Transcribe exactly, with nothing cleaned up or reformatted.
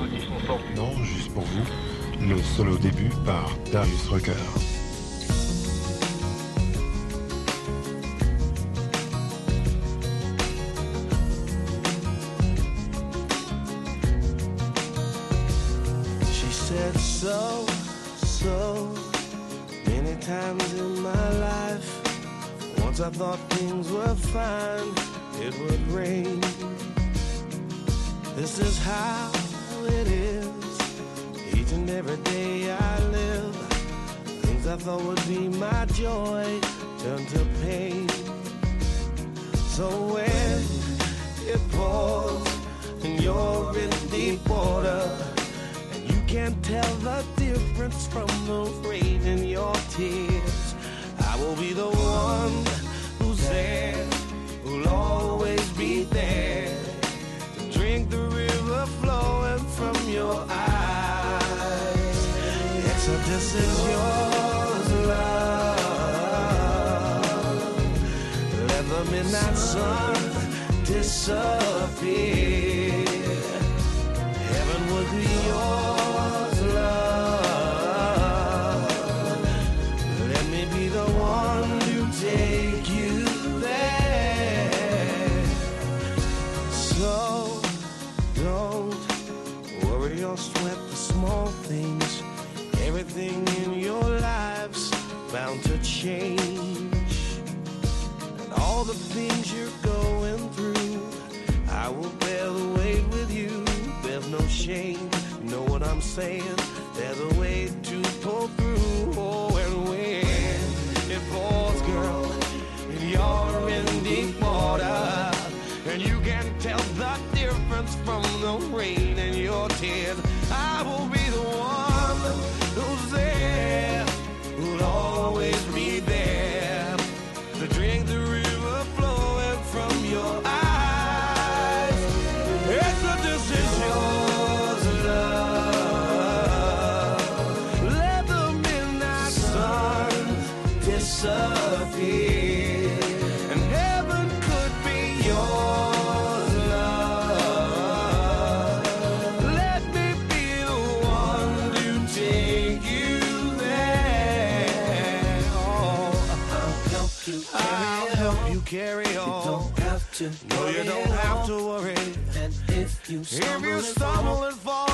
Non, juste pour vous, le solo début par Darius Rucker. She said so, so many times in my life. Once I thought things were fine, it would rain. This is how it is. Each and every day I live, things I thought would be my joy turn to pain. So when it pours and you're in deep water, and you can't tell the difference from the rain in your tears, I will be the one who's there, who'll always be there to drink the river flowing from your eyes. Exodus is yours, love. Let the midnight sun disappear. Heaven would be yours, love. Let me be the one to take you there. So don't worry or sweat the small things. Everything in your life's bound to change. And all the things you're going through, I will bear the weight with you. There's no shame, you know what I'm saying? There's a way to pull through. Oh, and when it pours, girl, and you're in deep water, and you can't tell the difference from the rain in your tears, I will be the one who's there, who'll always be there to drink the river flowing from your eyes. Exodus is yours, love. Let the midnight sun disappear, and heaven could be yours, love. Let me be the one to take you there. Oh, I'll help you carry I'll help on. You carry on. You don't have to. No, you don't have to worry. And if you stumble, if you stumble and fall,